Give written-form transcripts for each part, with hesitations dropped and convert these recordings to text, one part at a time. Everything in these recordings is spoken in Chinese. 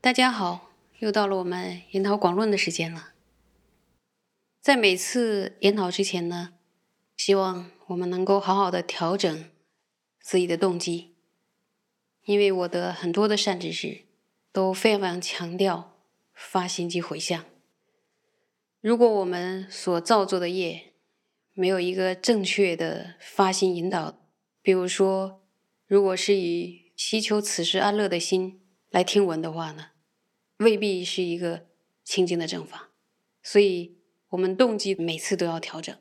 大家好，又到了我们研讨广论的时间了。在每次研讨之前呢，希望我们能够好好的调整自己的动机，因为我的很多的善知识都非常强调发心及回向。如果我们所造作的业没有一个正确的发心引导，比如说如果是以祈求此世安乐的心来听闻的话呢，未必是一个清净的正法，所以我们动机每次都要调整。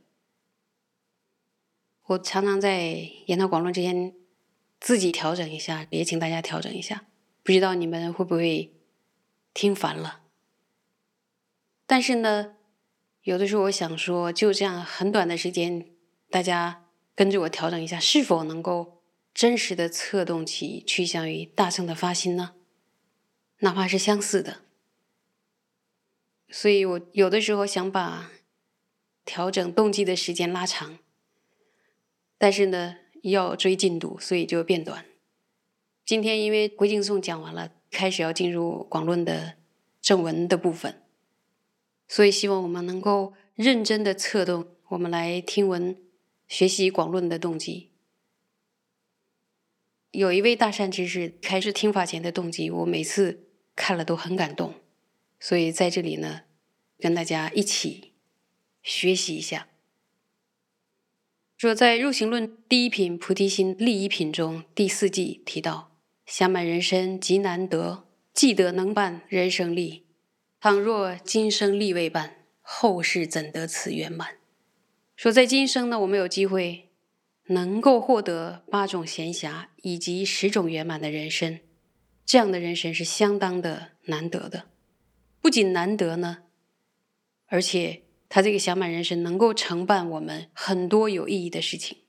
我常常在研讨广论之前自己调整一下，也请大家调整一下，不知道你们会不会听烦了。但是呢，有的时候我想说，就这样很短的时间，大家跟着我调整一下，是否能够真实的策动起趋向于大乘的发心呢？哪怕是相似的。所以我有的时候想把调整动机的时间拉长，但是呢要追进度，所以就变短。今天因为归敬颂讲完了，开始要进入广论的正文的部分，所以希望我们能够认真的策动我们来听闻学习广论的动机。有一位大善知识开始听法前的动机，我每次看了都很感动，所以在这里呢跟大家一起学习一下。说在入行论第一品菩提心利益品中第4记提到，暇满人身极难得，既得能办人生利，倘若今生利未办，后世怎得此圆满。说在今生呢，我们有机会能够获得8种闲暇以及10种圆满的人身，这样的人身是相当的难得的。不仅难得呢，而且他这个暇满人身能够承办我们很多有意义的事情。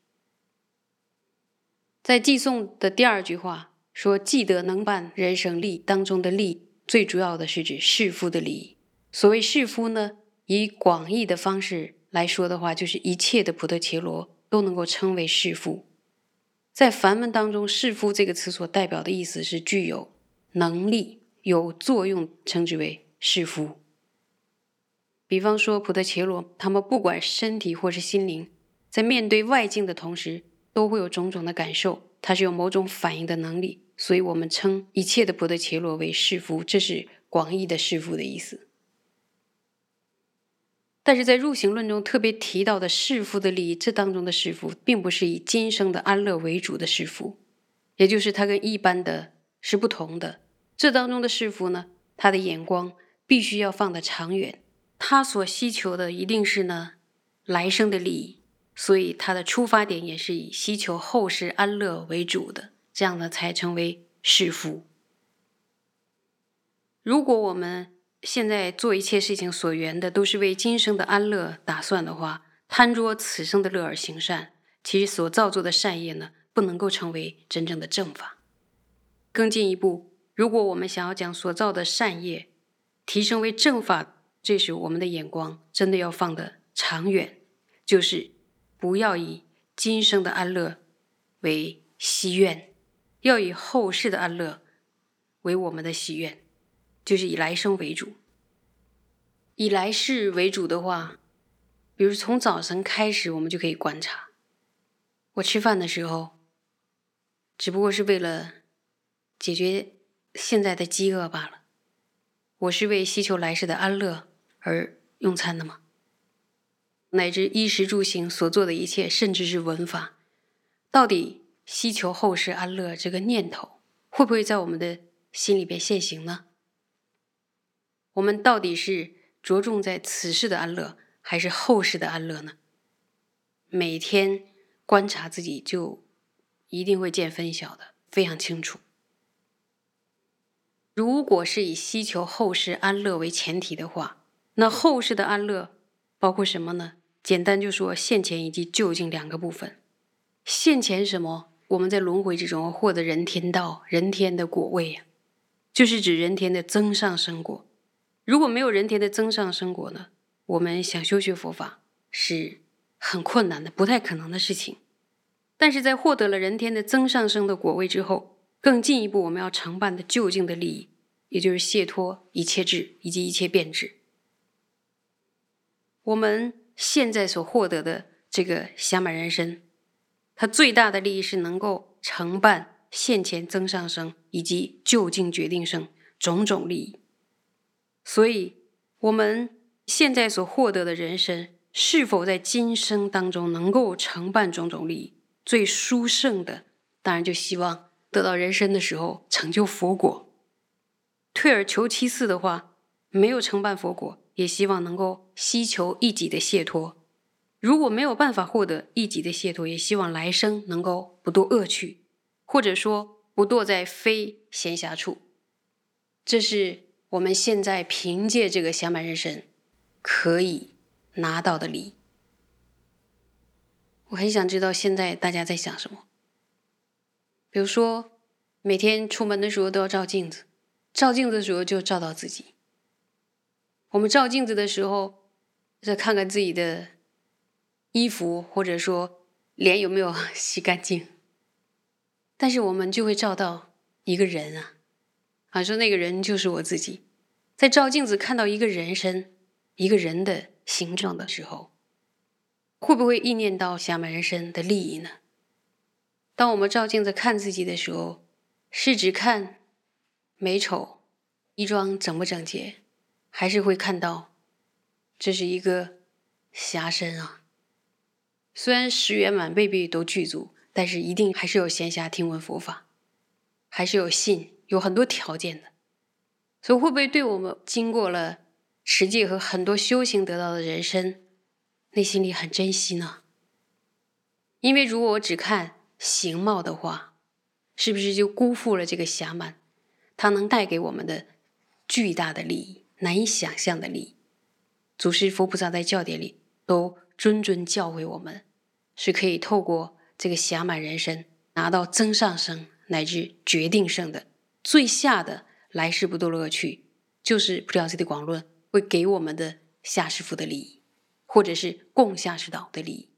在偈颂的第2句话说，既得能办人生利当中的利，最主要的是指士夫的利益。所谓士夫呢，以广义的方式来说的话，就是一切的菩提伽罗都能够称为士夫。在梵文当中，士夫这个词所代表的意思是具有能力、有作用，称之为士夫。比方说菩提伽罗，他们不管身体或是心灵，在面对外境的同时都会有种种的感受，它是有某种反应的能力，所以我们称一切的菩提伽罗为士夫，这是广义的士夫的意思。但是在入行论中特别提到的士夫的利益，这当中的士夫并不是以今生的安乐为主的士夫，也就是它跟一般的是不同的。这当中的士夫呢，他的眼光必须要放得长远，他所希求的一定是呢来生的利益，所以他的出发点也是以希求后世安乐为主的，这样呢才成为士夫。如果我们现在做一切事情所缘的都是为今生的安乐打算的话，贪着此生的乐而行善，其实所造作的善业呢，不能够成为真正的正法。更进一步，如果我们想要将所造的善业提升为正法，这时我们的眼光真的要放得长远，就是不要以今生的安乐为希愿，要以后世的安乐为我们的希愿，就是以来生为主。以来世为主的话，比如从早晨开始我们就可以观察，我吃饭的时候只不过是为了解决现在的饥饿罢了，我是为希求来世的安乐而用餐的吗？乃至衣食住行所做的一切，甚至是闻法，到底希求后世安乐这个念头会不会在我们的心里边现行呢？我们到底是着重在此世的安乐还是后世的安乐呢？每天观察自己就一定会见分晓的，非常清楚。如果是以希求后世安乐为前提的话，那后世的安乐包括什么呢？简单就说现前以及究竟2个部分。现前什么？我们在轮回之中获得人天道，人天的果位啊，就是指人天的增上生果。如果没有人天的增上生果呢，我们想修学佛法是很困难的，不太可能的事情。但是在获得了人天的增上生的果位之后，更进一步我们要承办的究竟的利益， 也就是解脱一切智以及一切变质。我们现在所获得的这个暇满人身，它最大的利益是能够承办现前增上生以及究竟决定生种种利益。所以我们现在所获得的人身，是否在今生当中能够承办种种利益，最殊胜的当然就希望得到人身的时候成就佛果。退而求其次的话，没有承办佛果，也希望能够希求一己的解脱。如果没有办法获得一己的解脱，也希望来生能够不堕恶趣，或者说不堕在非闲暇处。这是我们现在凭借这个暇满人身可以拿到的利益。我很想知道现在大家在想什么。比如说每天出门的时候都要照镜子，照镜子的时候就照到自己。我们照镜子的时候再看看自己的衣服，或者说脸有没有洗干净，但是我们就会照到一个人说那个人就是我自己。在照镜子看到一个人身，一个人的形状的时候，会不会意念到暇满人身的利益呢？当我们照镜子看自己的时候，是只看美丑、衣装整不整洁，还是会看到这是一个暇身虽然10圆满未必都具足，但是一定还是有闲暇听闻佛法，还是有信，有很多条件的。所以会不会对我们经过了持戒和很多修行得到的人身，内心里很珍惜呢？因为如果我只看形貌的话，是不是就辜负了这个暇满它能带给我们的巨大的利益，难以想象的利益？祖师佛菩萨在教典里都谆谆教诲我们，是可以透过这个暇满人身拿到增上生乃至决定胜的最下的来世不堕恶趣，就是《菩提道次第广论》会给我们的下士福的利益，或者是共下士道的利益。